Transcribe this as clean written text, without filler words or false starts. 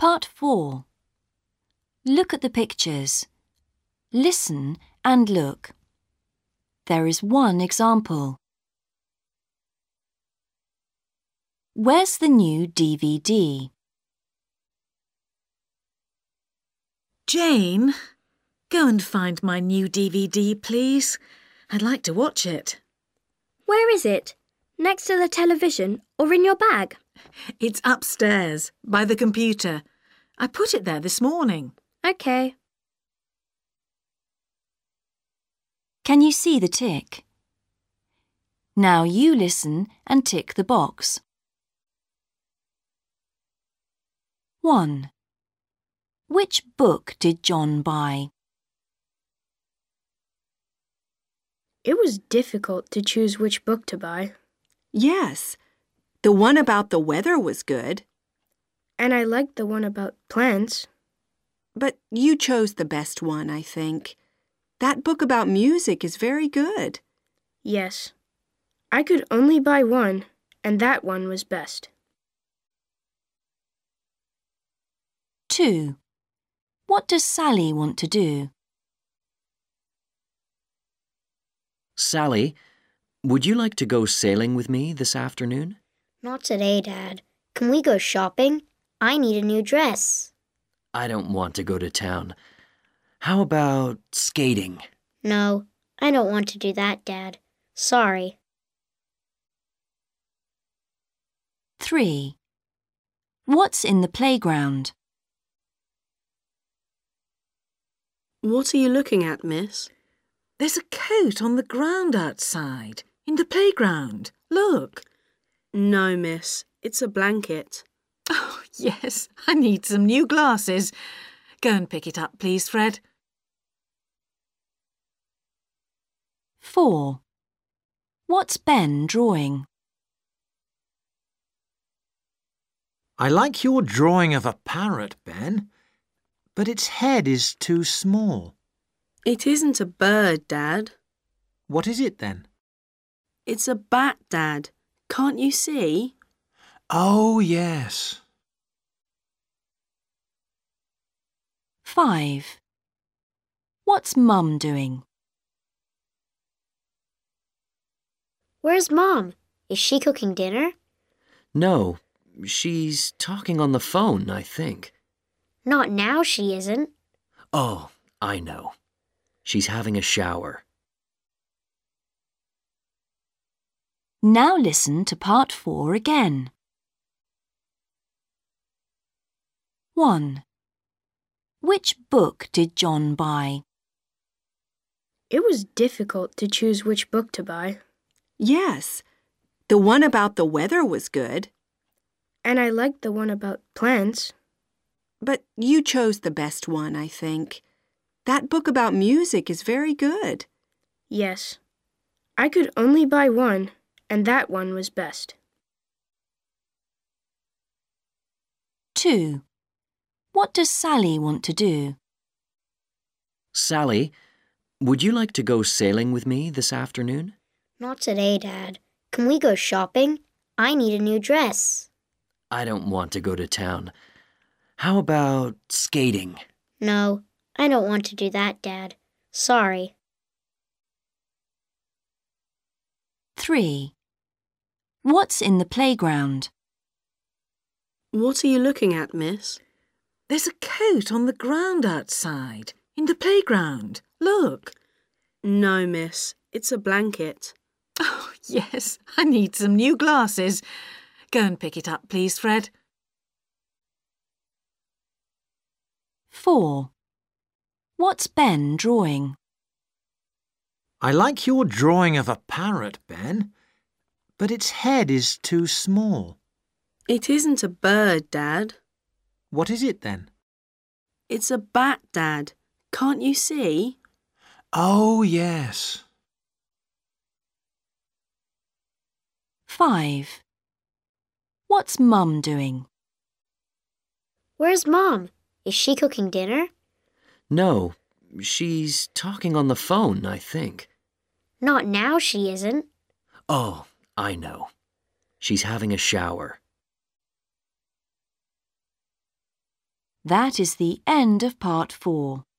Part 4. Look at the pictures. Listen and look. There is one example. Where's the new DVD? Jane, go and find my new DVD, please. I'd like to watch it. Where is it? Next to the television or in your bag? It's upstairs, by the computer. I put it there this morning. OK. Can you see the tick? Now you listen and tick the box. 1. Which book did John buy? It was difficult to choose which book to buy. Yes, the one about the weather was good. And I liked the one about plants. But you chose the best one, I think. That book about music is very good. Yes. I could only buy one, and that one was best. 2. What does Sally want to do? Sally, would you like to go sailing with me this afternoon? Not today, Dad. Can we go shopping? I need a new dress. I don't want to go to town. How about skating? No, I don't want to do that, Dad. Sorry. 3. What's in the playground? What are you looking at, miss? There's a coat on the ground outside, in the playground. Look. No, miss. It's a blanket. Oh, yes, I need some new glasses. Go and pick it up, please, Fred. 4. What's Ben drawing? I like your drawing of a parrot, Ben, but its head is too small. It isn't a bird, Dad. What is it then? It's a bat, Dad. Can't you see? Oh, yes. 5. What's Mum doing? Where's Mom? Is she cooking dinner? No, she's talking on the phone, I think. Not now, she isn't. Oh, I know. She's having a shower. Now listen to Part 4 again. 1. Which book did John buy? It was difficult to choose which book to buy. Yes, the one about the weather was good. And I liked the one about plants. But you chose the best one, I think. That book about music is very good. Yes. I could only buy one, and that one was best. 2. What does Sally want to do? Sally, would you like to go sailing with me this afternoon? Not today, Dad. Can we go shopping? I need a new dress. I don't want to go to town. How about skating? No, I don't want to do that, Dad. Sorry. 3. What's in the playground? What are you looking at, miss? There's a coat on the ground outside, in the playground. Look. No, miss. It's a blanket. Oh, yes, I need some new glasses. Go and pick it up, please, Fred. 4. What's Ben drawing? I like your drawing of a parrot, Ben, but its head is too small. It isn't a bird, Dad. What is it then? It's a bat, Dad. Can't you see? Oh, yes. 5. What's Mum doing? Where's Mom? Is she cooking dinner? No, she's talking on the phone, I think. Not now, she isn't. Oh, I know. She's having a shower. That is the end of part 4.